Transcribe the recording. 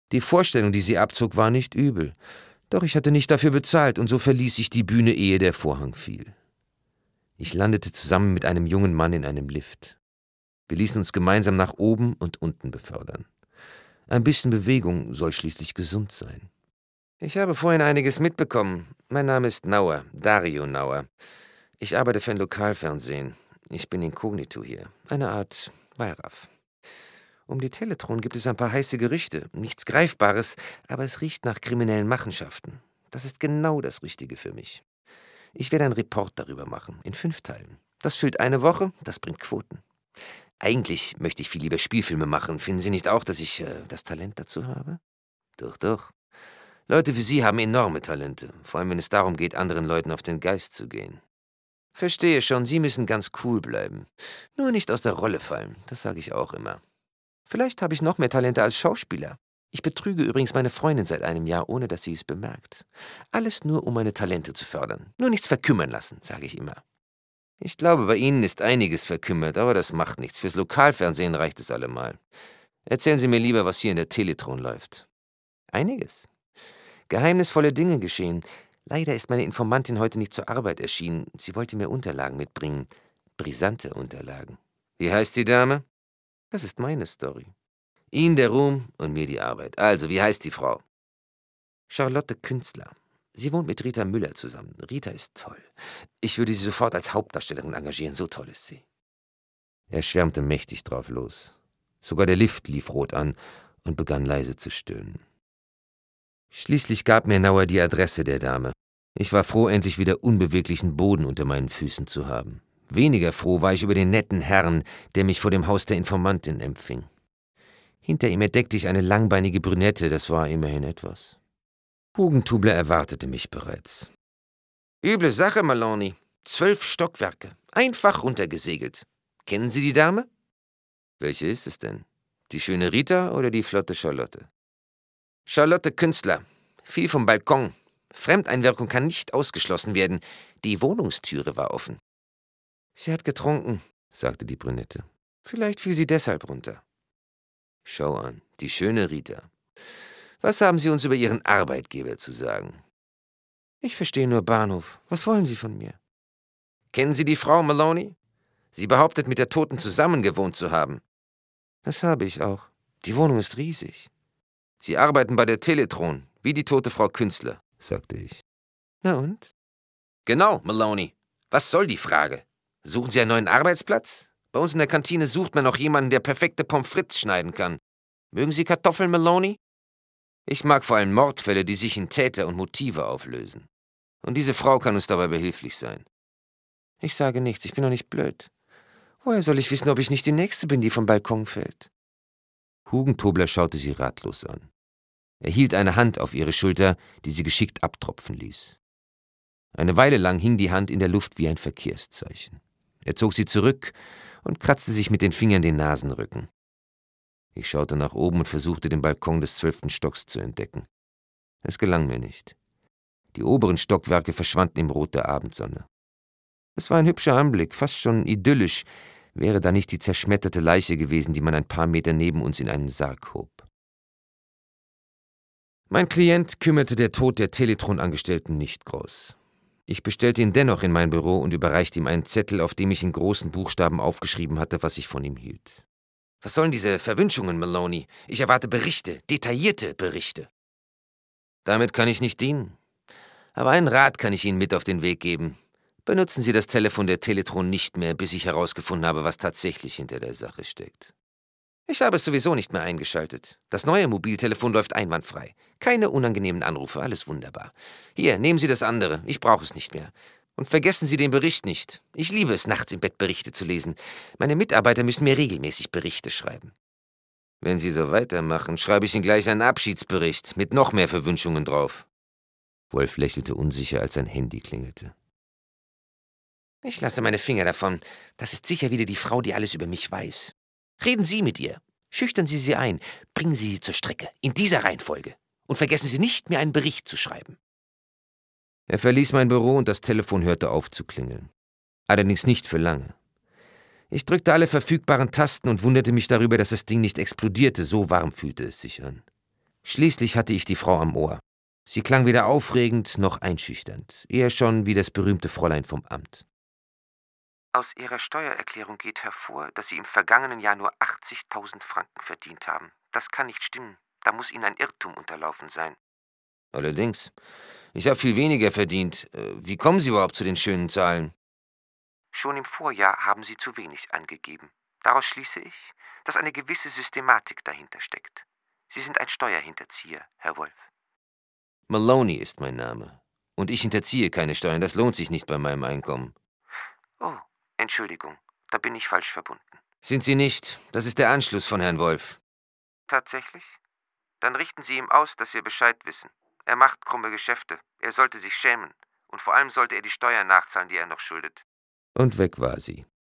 Die Vorstellung, die sie abzog, war nicht übel. Doch ich hatte nicht dafür bezahlt, und so verließ ich die Bühne, ehe der Vorhang fiel. Ich landete zusammen mit einem jungen Mann in einem Lift. Wir ließen uns gemeinsam nach oben und unten befördern. Ein bisschen Bewegung soll schließlich gesund sein. Ich habe vorhin einiges mitbekommen. Mein Name ist Nauer, Dario Nauer. Ich arbeite für ein Lokalfernsehen. Ich bin inkognito hier. Eine Art Wallraff. Um die Teletron gibt es ein paar heiße Gerüchte. Nichts Greifbares, aber es riecht nach kriminellen Machenschaften. Das ist genau das Richtige für mich. Ich werde einen Report darüber machen, in 5 Teilen. Das füllt eine Woche, das bringt Quoten. Eigentlich möchte ich viel lieber Spielfilme machen. Finden Sie nicht auch, dass ich das Talent dazu habe? Doch. Leute wie Sie haben enorme Talente, vor allem wenn es darum geht, anderen Leuten auf den Geist zu gehen. Verstehe schon, Sie müssen ganz cool bleiben. Nur nicht aus der Rolle fallen, das sage ich auch immer. Vielleicht habe ich noch mehr Talente als Schauspieler. Ich betrüge übrigens meine Freundin seit einem Jahr, ohne dass sie es bemerkt. Alles nur, um meine Talente zu fördern. Nur nichts verkümmern lassen, sage ich immer. Ich glaube, bei Ihnen ist einiges verkümmert, aber das macht nichts. Fürs Lokalfernsehen reicht es allemal. Erzählen Sie mir lieber, was hier in der Teletron läuft. Einiges. Geheimnisvolle Dinge geschehen. Leider ist meine Informantin heute nicht zur Arbeit erschienen. Sie wollte mir Unterlagen mitbringen. Brisante Unterlagen. Wie heißt die Dame? Das ist meine Story. Ihnen der Ruhm und mir die Arbeit. Also, wie heißt die Frau? Charlotte Künstler. Sie wohnt mit Rita Müller zusammen. Rita ist toll. Ich würde sie sofort als Hauptdarstellerin engagieren, so toll ist sie. Er schwärmte mächtig drauf los. Sogar der Lift lief rot an und begann leise zu stöhnen. Schließlich gab mir Nauer die Adresse der Dame. Ich war froh, endlich wieder unbeweglichen Boden unter meinen Füßen zu haben. Weniger froh war ich über den netten Herrn, der mich vor dem Haus der Informantin empfing. Hinter ihm entdeckte ich eine langbeinige Brünette, das war immerhin etwas. Hugentubler erwartete mich bereits. Üble Sache, Maloney. 12 Stockwerke. Einfach runtergesegelt. Kennen Sie die Dame? Welche ist es denn? Die schöne Rita oder die flotte Charlotte? Charlotte Künstler. Fiel vom Balkon. Fremdeinwirkung kann nicht ausgeschlossen werden. Die Wohnungstüre war offen. Sie hat getrunken, sagte die Brünette. Vielleicht fiel sie deshalb runter. Schau an, die schöne Rita. Was haben Sie uns über Ihren Arbeitgeber zu sagen? Ich verstehe nur Bahnhof. Was wollen Sie von mir? Kennen Sie die Frau Maloney? Sie behauptet, mit der Toten zusammengewohnt zu haben. Das habe ich auch. Die Wohnung ist riesig. Sie arbeiten bei der Teletron, wie die tote Frau Künstler, sagte ich. Na und? Genau, Maloney. Was soll die Frage? Suchen Sie einen neuen Arbeitsplatz? Bei uns in der Kantine sucht man noch jemanden, der perfekte Pommes frites schneiden kann. Mögen Sie Kartoffeln, Maloney? Ich mag vor allem Mordfälle, die sich in Täter und Motive auflösen. Und diese Frau kann uns dabei behilflich sein. Ich sage nichts, ich bin doch nicht blöd. Woher soll ich wissen, ob ich nicht die Nächste bin, die vom Balkon fällt? Hugentobler schaute sie ratlos an. Er hielt eine Hand auf ihre Schulter, die sie geschickt abtropfen ließ. Eine Weile lang hing die Hand in der Luft wie ein Verkehrszeichen. Er zog sie zurück und kratzte sich mit den Fingern den Nasenrücken. Ich schaute nach oben und versuchte, den Balkon des 12. Stocks zu entdecken. Es gelang mir nicht. Die oberen Stockwerke verschwanden im Rot der Abendsonne. Es war ein hübscher Anblick, fast schon idyllisch, wäre da nicht die zerschmetterte Leiche gewesen, die man ein paar Meter neben uns in einen Sarg hob. Mein Klient kümmerte der Tod der Teletron-Angestellten nicht groß. Ich bestellte ihn dennoch in mein Büro und überreichte ihm einen Zettel, auf dem ich in großen Buchstaben aufgeschrieben hatte, was ich von ihm hielt. Was sollen diese Verwünschungen, Maloney? Ich erwarte Berichte, detaillierte Berichte. Damit kann ich nicht dienen. Aber einen Rat kann ich Ihnen mit auf den Weg geben. Benutzen Sie das Telefon der Teletron nicht mehr, bis ich herausgefunden habe, was tatsächlich hinter der Sache steckt. Ich habe es sowieso nicht mehr eingeschaltet. Das neue Mobiltelefon läuft einwandfrei. Keine unangenehmen Anrufe, alles wunderbar. Hier, nehmen Sie das andere, ich brauche es nicht mehr. Und vergessen Sie den Bericht nicht. Ich liebe es, nachts im Bett Berichte zu lesen. Meine Mitarbeiter müssen mir regelmäßig Berichte schreiben. Wenn Sie so weitermachen, schreibe ich Ihnen gleich einen Abschiedsbericht mit noch mehr Verwünschungen drauf. Wolf lächelte unsicher, als sein Handy klingelte. Ich lasse meine Finger davon. Das ist sicher wieder die Frau, die alles über mich weiß. Reden Sie mit ihr. Schüchtern Sie sie ein. Bringen Sie sie zur Strecke. In dieser Reihenfolge. Und vergessen Sie nicht, mir einen Bericht zu schreiben. Er verließ mein Büro und das Telefon hörte auf zu klingeln. Allerdings nicht für lange. Ich drückte alle verfügbaren Tasten und wunderte mich darüber, dass das Ding nicht explodierte. So warm fühlte es sich an. Schließlich hatte ich die Frau am Ohr. Sie klang weder aufregend noch einschüchternd, eher schon wie das berühmte Fräulein vom Amt. Aus Ihrer Steuererklärung geht hervor, dass Sie im vergangenen Jahr nur 80.000 Franken verdient haben. Das kann nicht stimmen. Da muss Ihnen ein Irrtum unterlaufen sein. Allerdings. Ich habe viel weniger verdient. Wie kommen Sie überhaupt zu den schönen Zahlen? Schon im Vorjahr haben Sie zu wenig angegeben. Daraus schließe ich, dass eine gewisse Systematik dahinter steckt. Sie sind ein Steuerhinterzieher, Herr Wolf. Maloney ist mein Name. Und ich hinterziehe keine Steuern. Das lohnt sich nicht bei meinem Einkommen. Oh, Entschuldigung. Da bin ich falsch verbunden. Sind Sie nicht. Das ist der Anschluss von Herrn Wolf. Tatsächlich? Dann richten Sie ihm aus, dass wir Bescheid wissen. Er macht krumme Geschäfte. Er sollte sich schämen. Und vor allem sollte er die Steuern nachzahlen, die er noch schuldet. Und weg war sie.